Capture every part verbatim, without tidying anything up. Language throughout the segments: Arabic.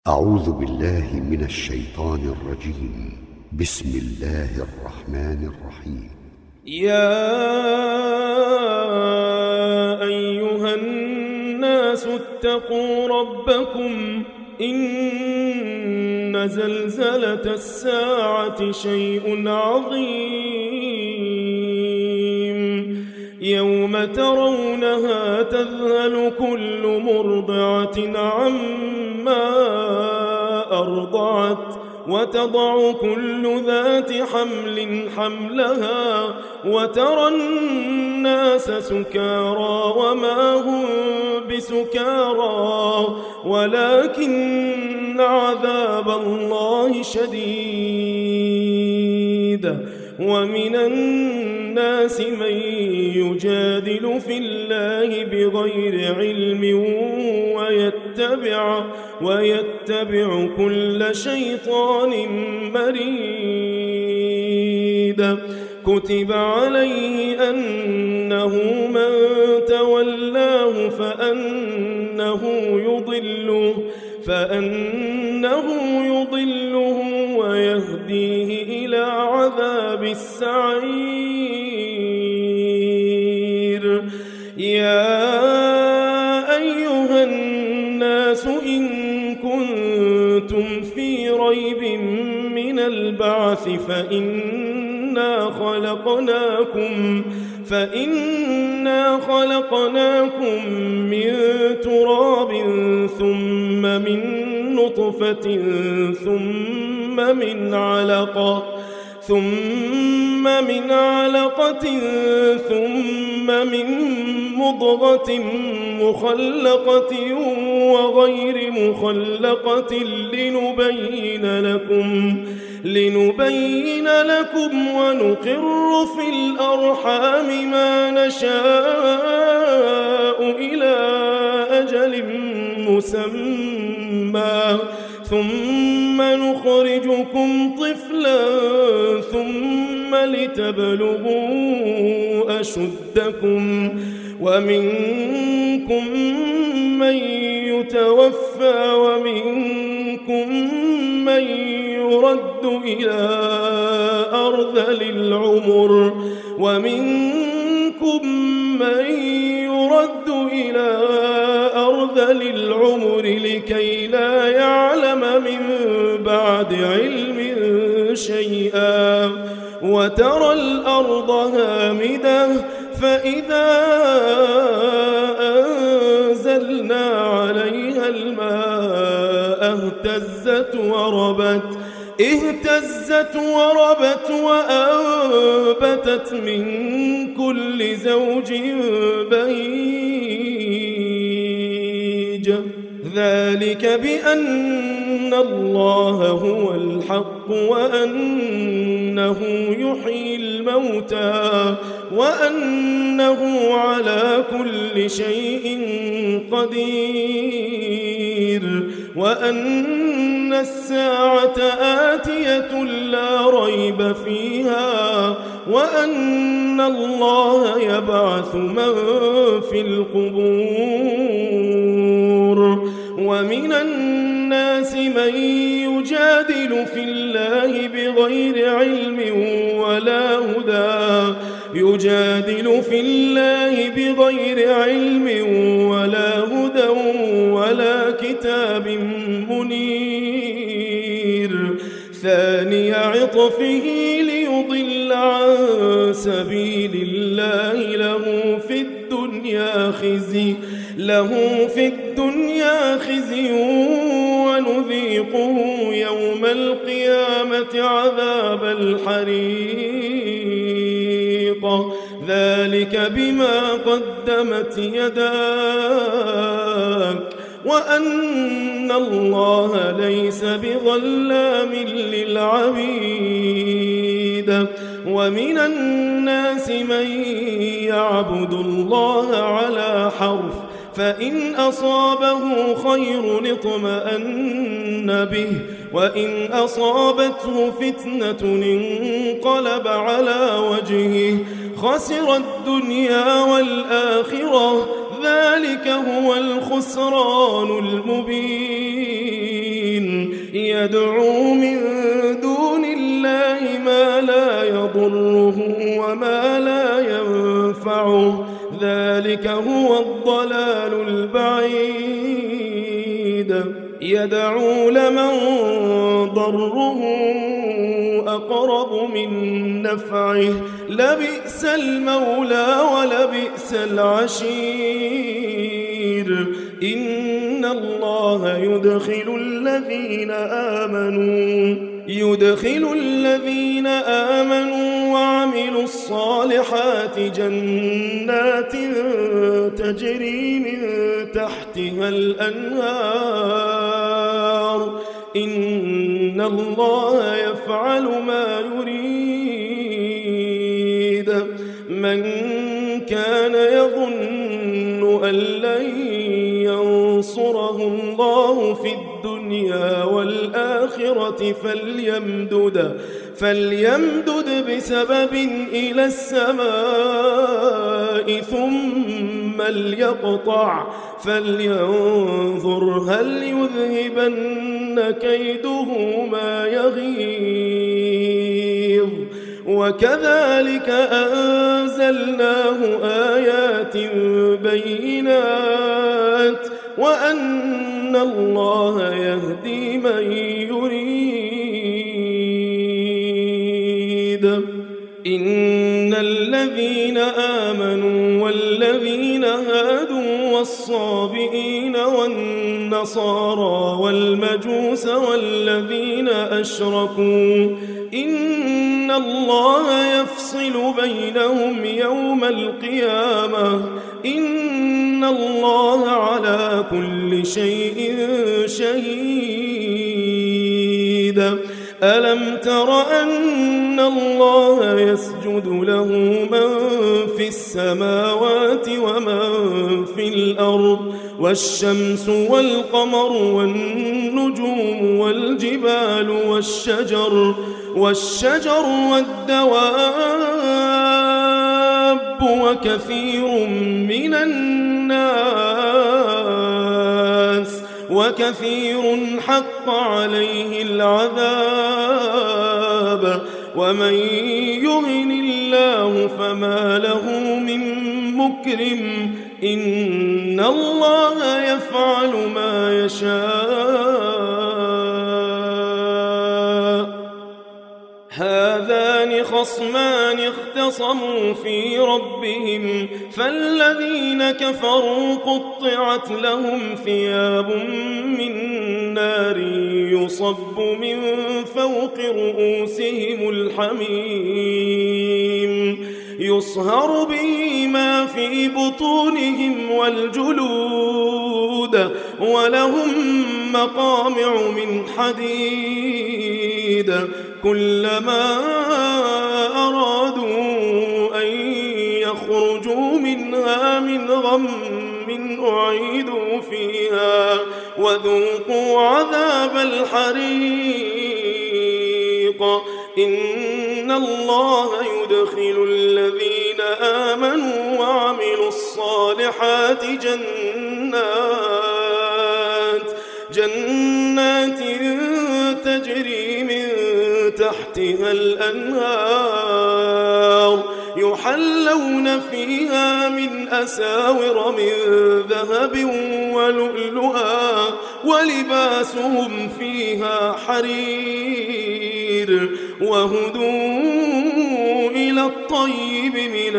أعوذ بالله من الشيطان الرجيم. بسم الله الرحمن الرحيم. يا أيها الناس اتقوا ربكم إن زلزلة الساعة شيء عظيم يوم ترونها تذهل كل مرضعة عما أرضعت وتضع كل ذات حمل حملها وترى الناس سكارى وما هم بسكارى ولكن عذاب الله شديد. ومن الناس من يجادل في الله بغير علم ويتبع, ويتبع كل شيطان مريد. كتب عليه أنه من تولاه فأنه يضله, فأنه يضله ويهديه إلى عذاب السعير. يا أيها الناس إن كنتم في ريب من البعث فإنا خلقناكم فإنا خلقناكم من تراب ثم من نطفة ثم من علقة ثم من علقة ثم من مضغة مخلقة وغير مخلقة لنبين لكم لنبين لكم ونقر في الأرحام ما نشاء إلى أجل مسمى ثم نخرجكم طفلا ثم لتبلغوا أشدكم ومنكم من يتوفى ومنكم من يرد إلى أرذل العمر ومنكم من يرد إلى أرذل العمر لكي لا يعلم من بعد علم شيئا. وترى الأرض هامدة فإذا أنزلنا عليها الماء اهتزت وربت اهتزت وربت وأنبتت من كل زوج بهيج. ذلك بأن الله هو الحق وأنه يحيي الموتى وأنه على كل شيء قدير وأن الساعة آتية لا ريب فيها وأن الله يبعث من في القبور. ومن الناس من يجادل في الله بغير علم ولا هدى يجادل في الله بغير علم ولا هدى ولا كتاب منير. ثاني عطفه ليضل عن سبيل الله له في الدنيا خزي له في الدنيا خزي ونذيقه يوم القيامة عذاب الحريق. ذلك بما قدمت يداك وأن الله ليس بظلام للعبيد. ومن الناس من يعبد الله على حرف فإن أصابه خير اطمأن به وإن أصابته فتنة انقلب على وجهه خسر الدنيا والآخرة ذلك هو الخسران المبين. يدعو من دون الله ما لا يضره وما لا ينفعه ذلك هو الضلال البعيد يدعو لمن ضره أقرب من نفعه لبئس المولى ولبئس العشير إن الله يدخل الذين آمنوا يدخل الذين آمنوا وعملوا الصالحات جنات تجري من تحتها الأنهار إن الله يفعل ما يريد من كان يظن أن لن ينصره الله في الدنيا والآخرة فليمدد فليمدد بسبب إلى السماء ثم ليقطع فلينظر هل يذهبن كيده ما يغيظ وكذلك أنزلناه آيات بينات وأن الله يهدي من يريد إن الذين آمنوا والذين هادوا والصابئين والنصارى والمجوس والذين أشركوا إن الله يفصل بينهم يوم القيامة إن الله على كل شيء شهيد ألم تر أن الله يسجد له من في السماوات ومن في الأرض والشمس والقمر والنجوم والجبال والشجر والشجر والدواب وكثير من الناس وكثير حق عليه العذاب ومن يهن الله فما له من مكرم إن الله يفعل ما يشاء هذان خصمان اختصموا في ربهم فالذين كفروا قطعت لهم ثياب من نار يصب من فوق رؤوسهم الحميم يصهر به ما في بطونهم والجلود ولهم مقامع من حديد كلما أرادوا أن يخرجوا منها من غم أعيدوا فيها وذوقوا عذاب الحريق إن الله يدخل الذين آمنوا وعملوا الصالحات جنات جنات تجري من تحتها الأنهار يحلون فيها من أساور من ذهب ولؤلؤا ولباسهم فيها حرير وهدوا إلى الطيب من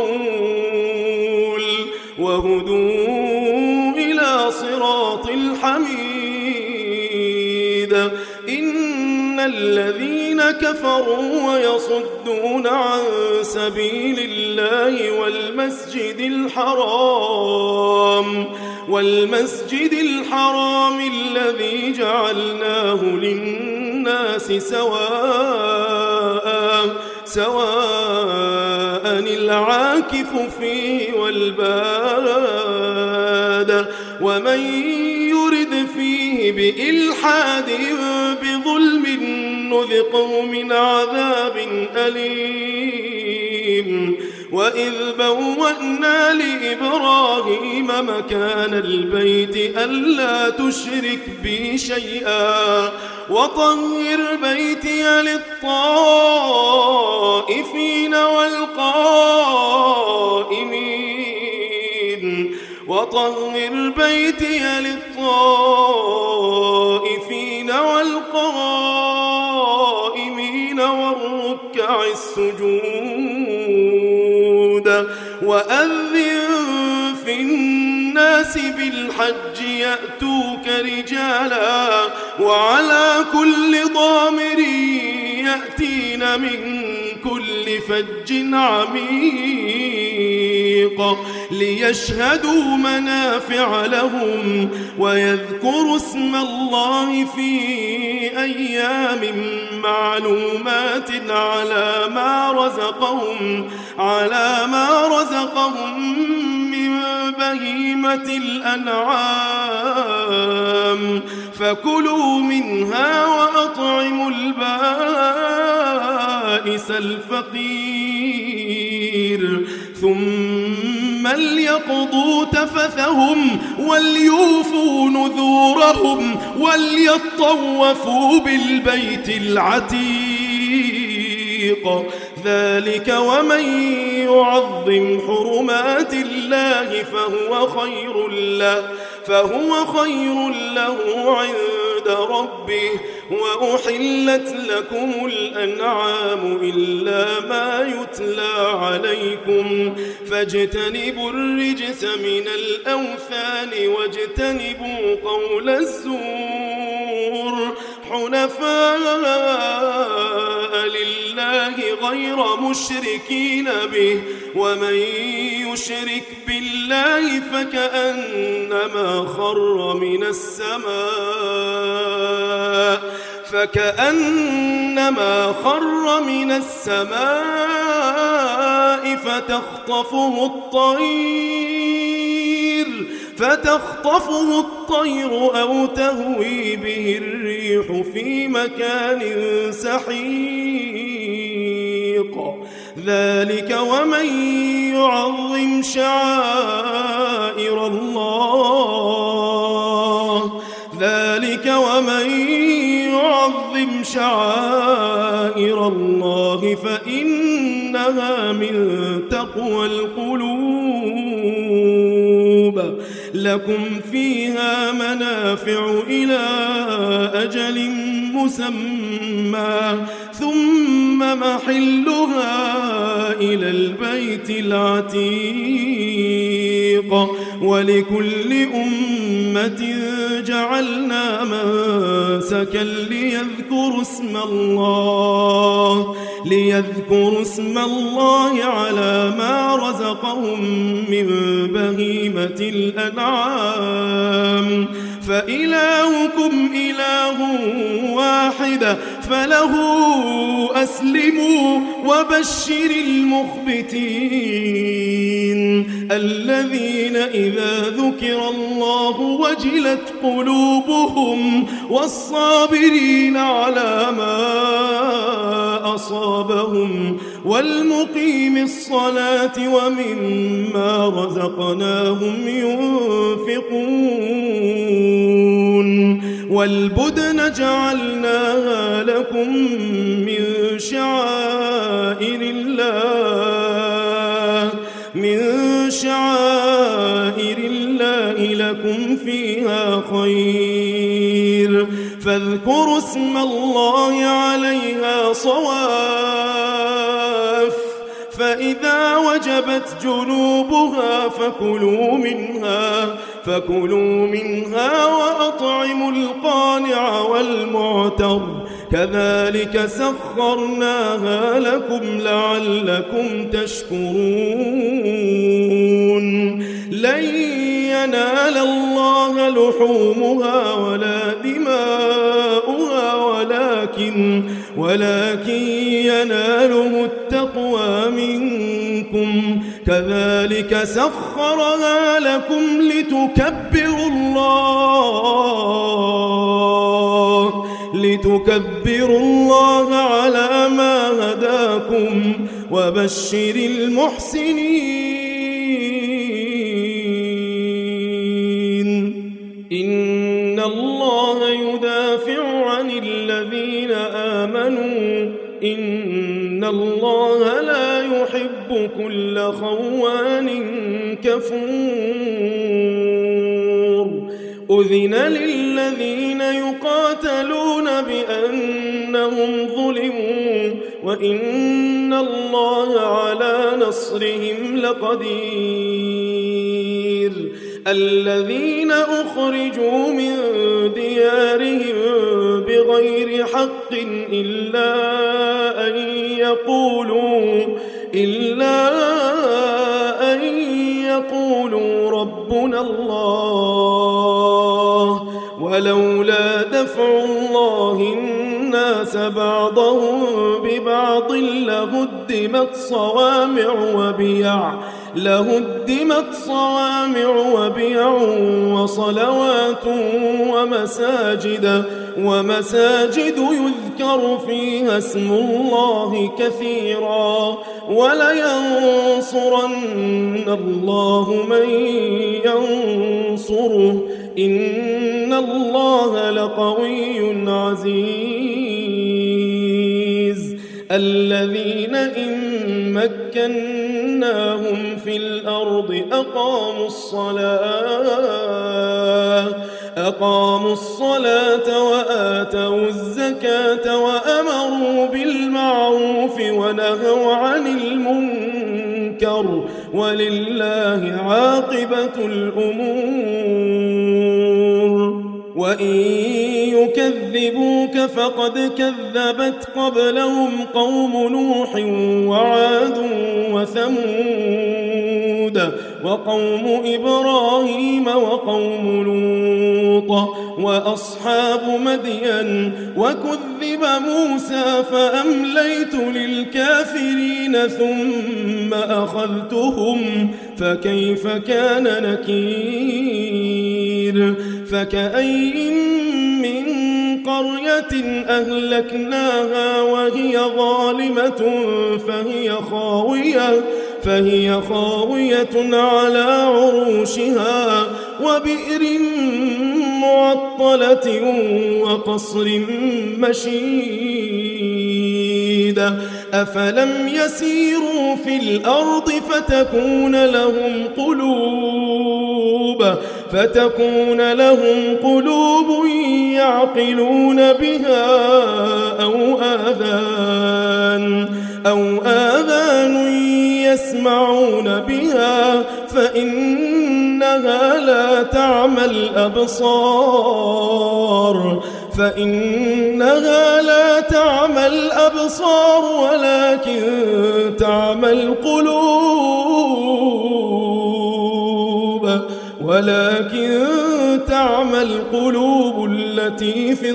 القول وهدوا إلى صراط الحميد إن الذين كفروا ويصدون عن سبيل الله والمسجد الحرام والمسجد الحرام الذي جعلناه للناس سواء سواء العاكف فيه والباد ومن يرد فيه بإلحاد بظلم نذقه من عذاب أليم وإذ بوأنا لإبراهيم مكان البيت ألا تشرك بي شيئا وطهر بيتي للطائفين والقائمين وطهر بيتي للطائفين والقائمين والركع السجود وأذن في الناس بالحج يأتوك رجالا وعلى كل ضامر يأتين من كل فج عميق ليشهدوا منافع لهم ويذكروا اسم الله في أيام معلومات على ما رزقهم على ما رزقهم من بهيمة الأنعام فكلوا منها وأطعموا البائس الفقير ثم ليقضوا تفثهم وليوفوا نذورهم وليطوفوا بالبيت العتيق ذلك ومن يعظم حرمات الله فهو خير له فهو خير له عند ربه وأحلت لكم الأنعام إلا ما يتلى عليكم فاجتنبوا الرجس من الأوثان واجتنبوا قول الزور حنفاء لله غير مشركين به ومن يشرك بالله فكأنما خر من السماء فكأنما خر من السماء فتخطفه الطير فتخطفه الطير أو تهوي به الريح في مكان سحيق ذلك ومن يعظم شعائر الله ذلك ومن يعظم شعائر الله فإنها من تقوى القلوب لكم فيها منافع إلى أجل مسمى ثم محلها إلى البيت العتيق ولكل أمة جعلنا منسكا ليذكروا اسم الله ليذكروا اسم الله على ما رزقهم من بهيمة الأنعام فإلهكم إله واحد فله أسلموا وبشر المخبتين الذين إذا ذكر الله وجلت قلوبهم والصابرين على ما أصابهم والمقيم الصلاة ومما رزقناهم ينفقون والبدن جعلناها لكم من شعائر الله من شعائر الله لكم فيها خير فاذكروا اسم الله عليها صواف فإذا وجبت جنوبها فكلوا منها فكلوا منها وأطعموا القانع والمعتر كذلك سخرناها لكم لعلكم تشكرون لن ينال الله لحومها ولا دماؤها ولكن ولكن يناله التقوى منكم كذلك سخرها لكم لتكبروا الله لتكبروا الله على ما هداكم وبشر المحسنين إن الله يدافع عن الذين آمنوا إن الله لا يحب كل خوان كفور أذن للذين يقاتلون بأنهم ظلموا وإن الله على نصرهم لقدير الذين أخرجوا من ديارهم بغير حق إلا أن يقولوا إلا أن يقولوا ربنا الله ولولا دفع الله الناس بعضهم ببعض لهدمت صوامع وبيع لهدمت صوامع وبيع وصلوات ومساجد ومساجد يذكر فيها اسم الله كثيرا ولينصرن الله من ينصره إن الله لقوي عزيز الذين إن مكناهم في الأرض أقاموا الصلاة أقاموا الصلاة وآتوا الزكاة وأمروا بالمعروف ونهوا عن المنكر ولله عاقبة الأمور وإن يكذبوك فقد كذبت قبلهم قوم نوح وعاد وثمود وقوم إبراهيم وقوم لوط وأصحاب مدين وكذب موسى فأمليت للكافرين ثم أخذتهم فكيف كان نكير فكأين من قرية أهلكناها وهي ظالمة فهي خاوية فهي خاوية على عروشها وبئر معطلة وقصر مشيد أفلم يسيروا في الأرض فتكون لهم قلوب فتكون لهم قلوب يعقلون بها أو آذان أو آذان يسمعون بها فإنها لا تعمى الأبصار فإنها لا تعمى الأبصار ولكن تعمى القلوب ولكن تعمى القلوب التي في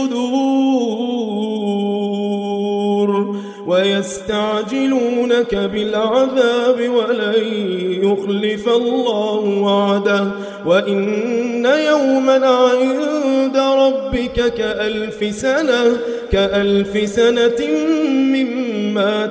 الصدور ويستعجلونك بالعذاب ولن يخلف الله وعده وإن يوما عند ربك كألف سنة كألف سنة مما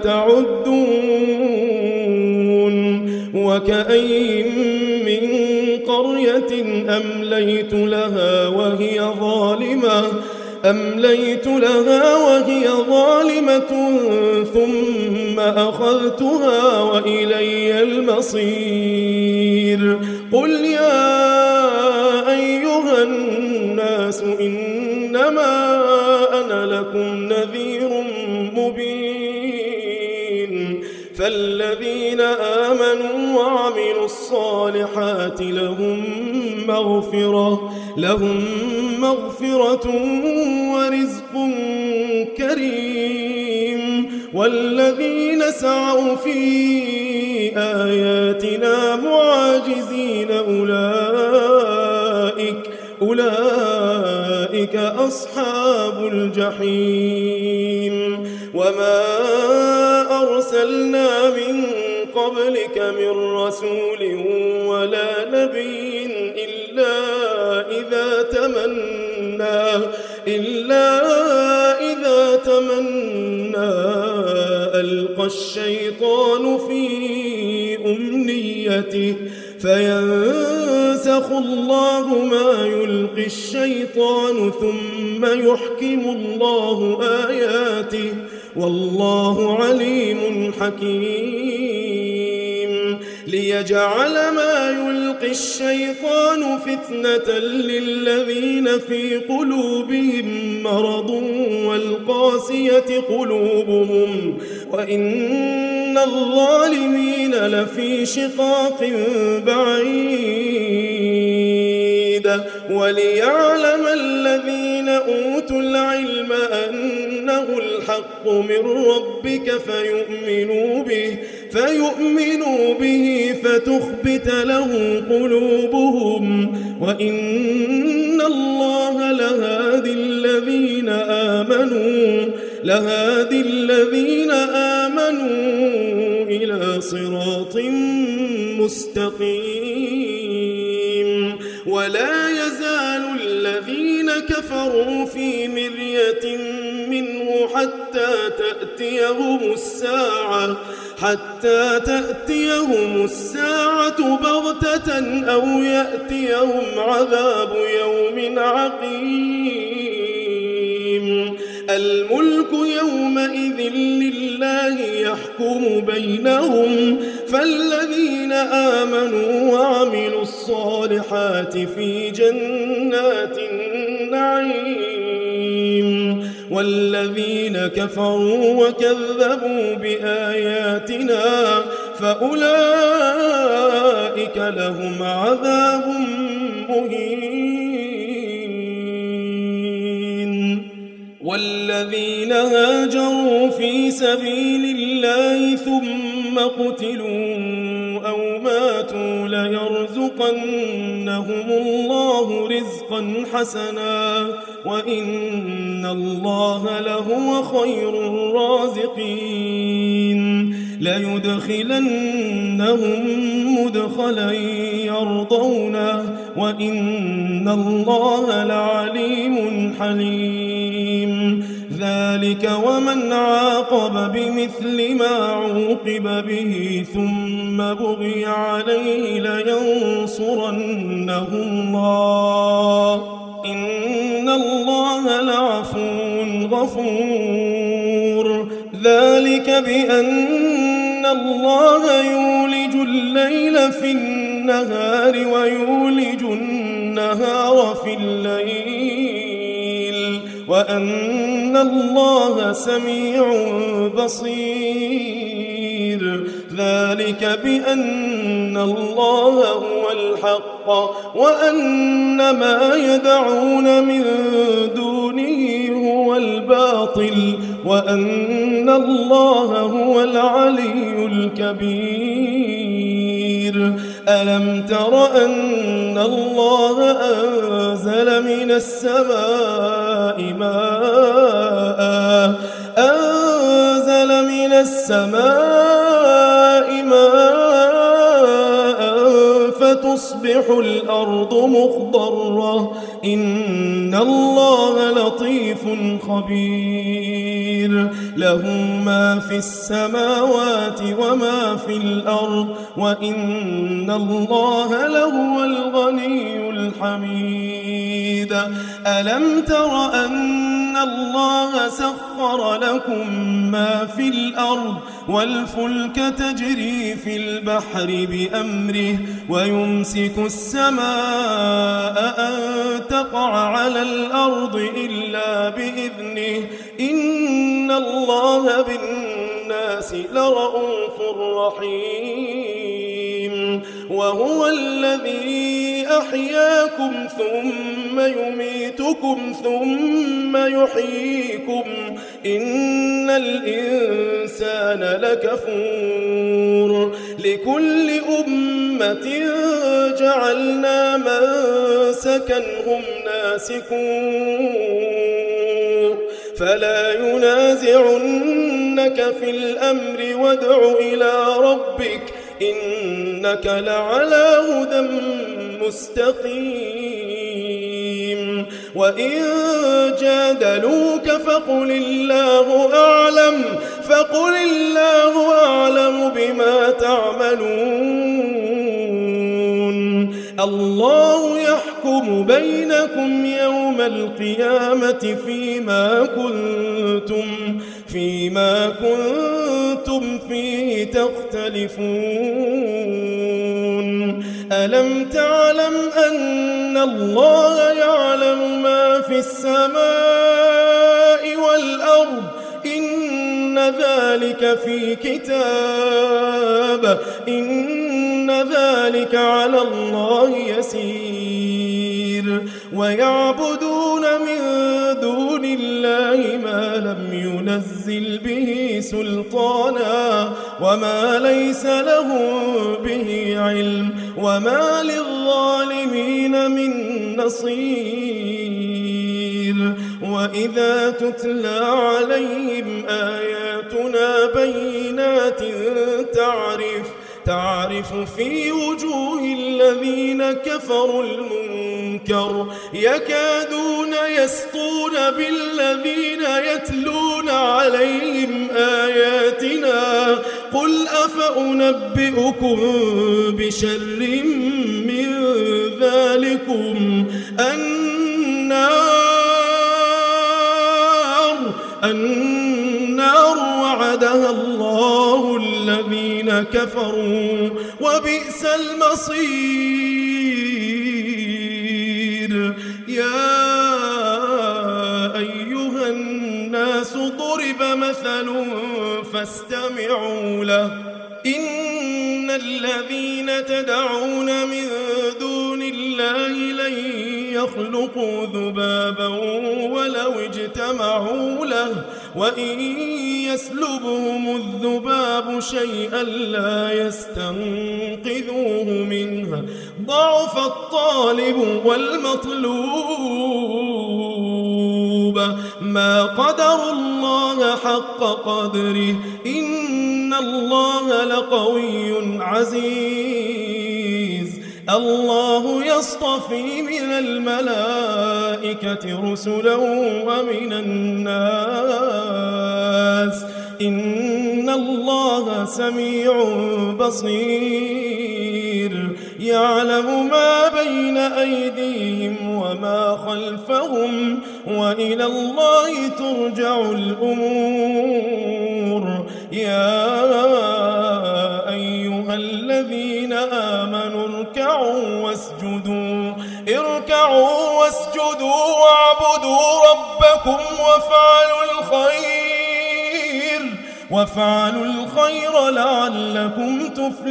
تعدون وكأين من قرية أمليت لها وهي ظالمة أمليت لها وهي ظالمة ثم أخذتها وإلي المصير قل يا أيها الناس إنما أنا لكم نذير مبين فالذين آمنوا وعملوا الصالحات لهم مغفرة لهم مغفرة ورزق كريم والذين سعوا في آياتنا معاجزين أولئك أولئك أصحاب الجحيم وما أرسلنا من قبلك من رسول ولا نبي إلا إذا تمنى إلا إذا تمنى ألقى الشيطان في أمنيته فينسخ الله ما يلقي الشيطان ثم يحكم الله آياته والله عليم حكيم ليجعل ما يلقي الشيطان فتنة للذين في قلوبهم مرض والقاسية قلوبهم وإن الظالمين لفي شقاق بعيد وليعلم الذين أوتوا العلم أنه الحق من ربك فيؤمنوا به فيؤمنوا به فتخبت له قلوبهم وإن الله لهادي الذين آمنوا لهادي الذين آمنوا إلى صراط مستقيم ولا يزال الذين كفروا في مرية منه حتى تأتيهم الساعة حتى تأتيهم الساعة بغتة أو يأتيهم عذاب يوم عقيم الملك يومئذ لله يحكم بينهم فالذين آمنوا وعملوا الصالحات في جنات النعيم والذين كفروا وكذبوا بآياتنا فأولئك لهم عذاب مهين والذين هاجروا في سبيل الله ثم قتلوا أو ماتوا ليرزقنهم الله رزقا حسنا وإن الله لهو خير الرازقين ليدخلنهم مدخلا يرضونه وإن الله لعليم حليم ذلك ومن عاقب بمثل ما عوقب به ثم بغي عليه لينصرنه الله إن الله لعفو غفور ذلك بأن الله يولج الليل في النهار ويولج النهار في الليل وأن الله سميع بصير ذلك بأن الله هو الحق وأن ما يدعون من دونه هو الباطل وأن الله هو العلي الكبير ألم تر أن الله أنزل من السماء ماء أنزل من السماء ماء فتصبح الأرض مخضرة إن الله لطيف خبير له ما في السماوات وما في الأرض وإن الله لهو الغني الحميد ألم تر أن الله سخر لكم ما في الأرض والفلك تجري في البحر بأمره ويمسك السماء أن تقع على الأرض إلا بإذنه إن الله بالناس لرؤوف رحيم وهو الذي أحياكم ثم يميتكم ثم يحييكم إن الإنسان لكفور لكل أمة جعلنا منسكا هم ناسكوه فلا ينازعنك في الأمر وادع إلى ربك إنك لعلى هدى مستقيم وإن جادلوك فقل الله أعلم فقل الله أعلم بما تعملون الله يحكم بينكم يوم القيامة فيما كنتم فيما كنتم فيه تختلفون ألم تعلم أن الله يعلم ما في السماء والأرض إن ذلك في كتاب إن ذلك على الله يسير ويعبدون من دون الله ما لم ينزل به سلطانا وما ليس لهم به علم وما للظالمين من نصير وإذا تتلى عليهم آياتنا بينات تعرف تعرف في وجوه الذين كفروا المنكر يكادون يسطون بالذين يتلون عليهم آياتنا قل أفأنبئكم بشر من ذلكم النار النار وعدها الله الذين كفروا وبئس المصير يا أيها الناس ضرب مثل فاستمعوا له إن الذين تدعون من دون الله لن يخلقوا ذبابا ولو اجتمعوا له وإن يسلبهم الذباب شيئا لا يستنقذوه منه ضعف الطالب والمطلوب ما قدروا الله حق قدره إن الله لقوي عزيز الله يصطفي من الملائكة رسلا ومن الناس إن الله سميع بصير يعلم ما بين أيديهم وما خلفهم وإلى الله ترجع الأمور يا أيها الذين آمنوا اركعوا واسجدوا اركعوا واسجدوا واعبدوا ربكم وافعلوا الخير وافعلوا الخير لعلكم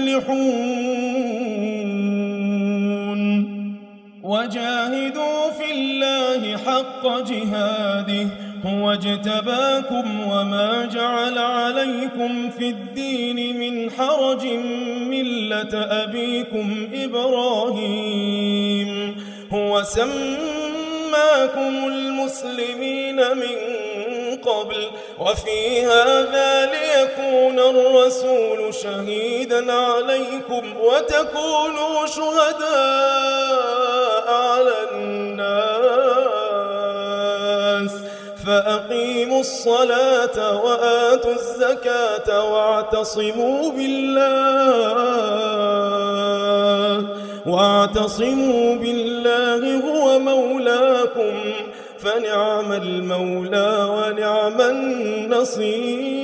تفلحون وجاهدوا في الله حق جهاده هو اجتباكم وما جعل عليكم في الدين من حرج ملة أبيكم إبراهيم هو سماكم المسلمين من قبل وفي هذا ليكون الرسول شهيدا عليكم وتكونوا شهداء على الناس فأقيموا الصلاة وآتوا الزكاة واعتصموا بالله واعتصموا بالله هو مولاكم فنعم المولى ونعم النصير